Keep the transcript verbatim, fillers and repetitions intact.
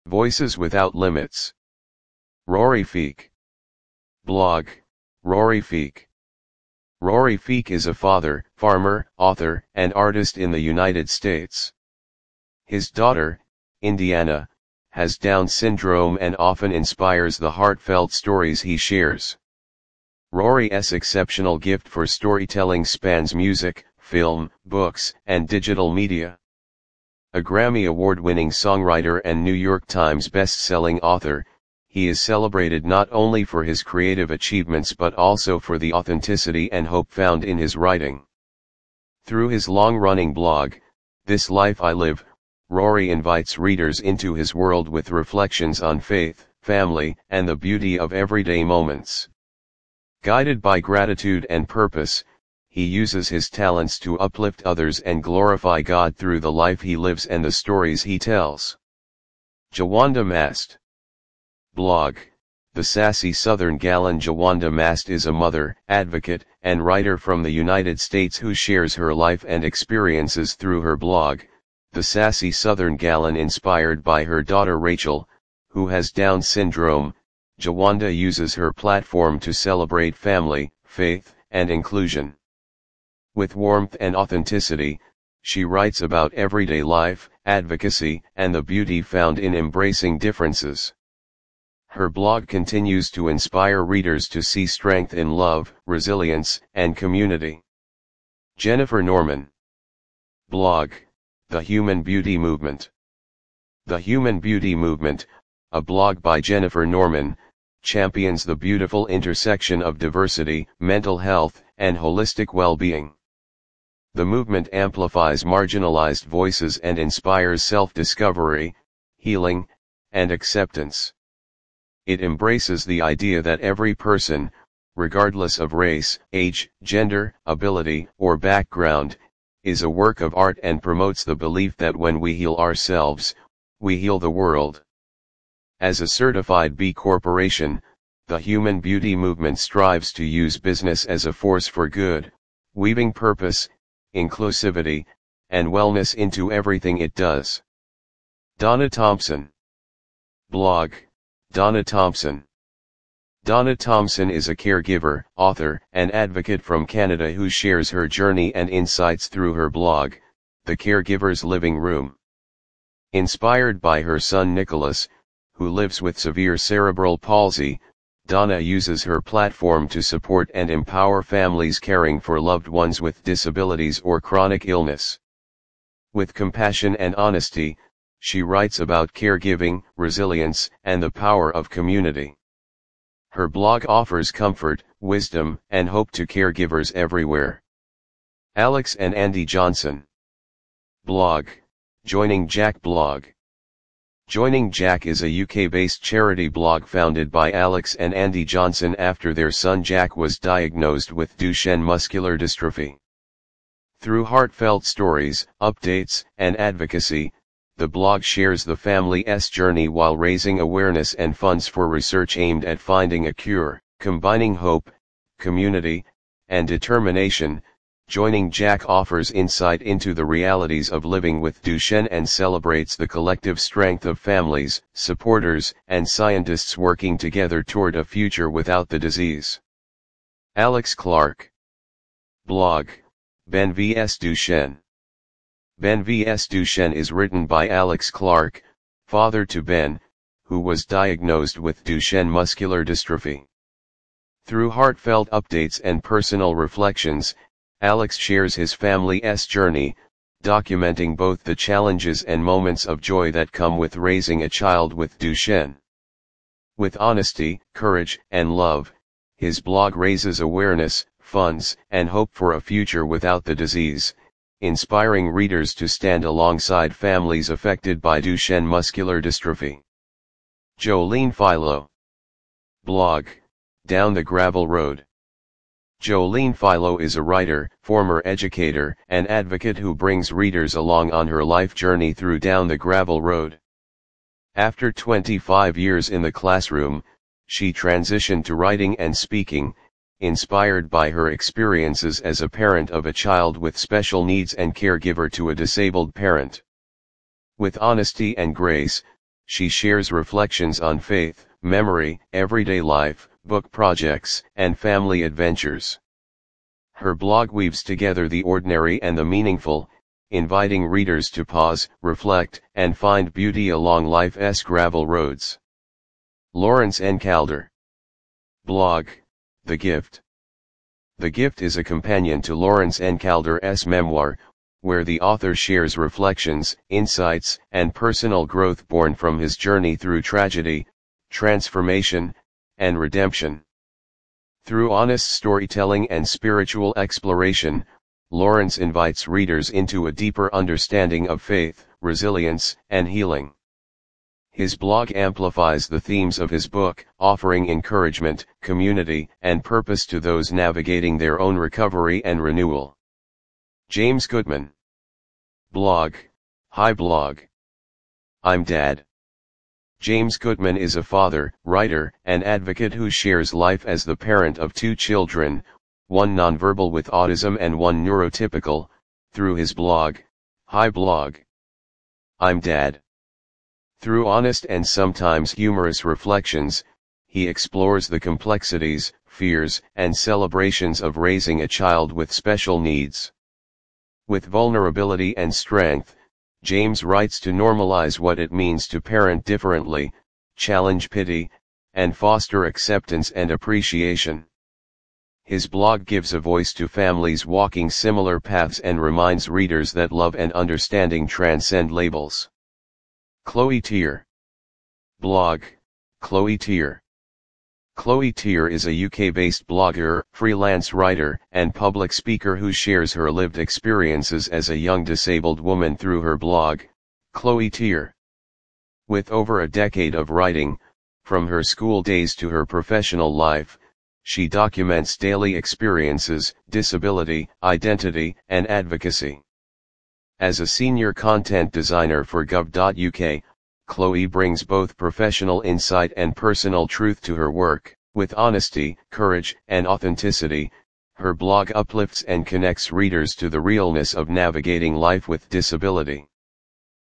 Voices Without Limits. Rory Feek. Blog, Rory Feek. Rory Feek is a father, farmer, author, and artist in the United States. His daughter, Indiana, has Down syndrome and often inspires the heartfelt stories he shares. Rory's exceptional gift for storytelling spans music, film, books, and digital media. A Grammy Award-winning songwriter and New York Times best-selling author, he is celebrated not only for his creative achievements but also for the authenticity and hope found in his writing. Through his long-running blog, This Life I Live, Rory invites readers into his world with reflections on faith, family, and the beauty of everyday moments. Guided by gratitude and purpose, he uses his talents to uplift others and glorify God through the life he lives and the stories he tells. Jawanda Mast. Blog, The Sassy Southern Gallon. Jawanda Mast is a mother, advocate, and writer from the United States who shares her life and experiences through her blog, The Sassy Southern Gallon. Inspired by her daughter Rachel, who has Down syndrome, Jawanda uses her platform to celebrate family, faith, and inclusion. With warmth and authenticity, she writes about everyday life, advocacy, and the beauty found in embracing differences. Her blog continues to inspire readers to see strength in love, resilience, and community. Jennifer Norman. Blog, The Human Beauty Movement. The Human Beauty Movement, a blog by Jennifer Norman, champions the beautiful intersection of diversity, mental health, and holistic well-being. The movement amplifies marginalized voices and inspires self-discovery, healing, and acceptance. It embraces the idea that every person, regardless of race, age, gender, ability, or background, is a work of art and promotes the belief that when we heal ourselves, we heal the world. As a certified B Corporation, the Human Beauty Movement strives to use business as a force for good, weaving purpose, inclusivity, and wellness into everything it does. Donna Thompson. Blog, Donna Thompson. Donna Thompson is a caregiver, author, and advocate from Canada who shares her journey and insights through her blog, The Caregiver's Living Room. Inspired by her son Nicholas, who lives with severe cerebral palsy, Donna uses her platform to support and empower families caring for loved ones with disabilities or chronic illness. With compassion and honesty, she writes about caregiving, resilience, and the power of community. Her blog offers comfort, wisdom, and hope to caregivers everywhere. Alex and Andy Johnson. Blog, Joining Jack blog. Joining Jack is a U K-based charity blog founded by Alex and Andy Johnson after their son Jack was diagnosed with Duchenne muscular dystrophy. Through heartfelt stories, updates, and advocacy, the blog shares the family's journey while raising awareness and funds for research aimed at finding a cure. Combining hope, community, and determination, Joining Jack offers insight into the realities of living with Duchenne and celebrates the collective strength of families, supporters, and scientists working together toward a future without the disease. Alex Clark. Blog, Ben vs Duchenne. Ben vs Duchenne is written by Alex Clark, father to Ben, who was diagnosed with Duchenne muscular dystrophy. Through heartfelt updates and personal reflections, Alex shares his family's journey, documenting both the challenges and moments of joy that come with raising a child with Duchenne. With honesty, courage, and love, his blog raises awareness, funds, and hope for a future without the disease, inspiring readers to stand alongside families affected by Duchenne muscular dystrophy. Jolene Philo. Blog, Down the Gravel Road. Jolene Philo is a writer, former educator, and advocate who brings readers along on her life journey through Down the Gravel Road. After twenty-five years in the classroom, she transitioned to writing and speaking, inspired by her experiences as a parent of a child with special needs and caregiver to a disabled parent. With honesty and grace, she shares reflections on faith, memory, everyday life, book projects, and family adventures. Her blog weaves together the ordinary and the meaningful, inviting readers to pause, reflect, and find beauty along life's gravel roads. Laurence N. Calder. Blog, The Gift. The Gift is a companion to Laurence N. Calder's memoir, where the author shares reflections, insights, and personal growth born from his journey through tragedy, transformation, and redemption. Through honest storytelling and spiritual exploration, Laurence invites readers into a deeper understanding of faith, resilience, and healing. His blog amplifies the themes of his book, offering encouragement, community, and purpose to those navigating their own recovery and renewal. James Goodman. Blog, Hi Blog. I'm Dad. James Goodman is a father, writer, and advocate who shares life as the parent of two children, one nonverbal with autism and one neurotypical, through his blog, Hi Blog. I'm Dad. Through honest and sometimes humorous reflections, he explores the complexities, fears, and celebrations of raising a child with special needs. With vulnerability and strength, James writes to normalize what it means to parent differently, challenge pity, and foster acceptance and appreciation. His blog gives a voice to families walking similar paths and reminds readers that love and understanding transcend labels. Chloe Tier. Blog, Chloe Tier. Chloe Tier is a U K-based blogger, freelance writer, and public speaker who shares her lived experiences as a young disabled woman through her blog, Chloe Tier. With over a decade of writing, from her school days to her professional life, she documents daily experiences, disability, identity, and advocacy. As a senior content designer for gov dot U K, Chloe brings both professional insight and personal truth to her work. With honesty, courage, and authenticity, her blog uplifts and connects readers to the realness of navigating life with disability.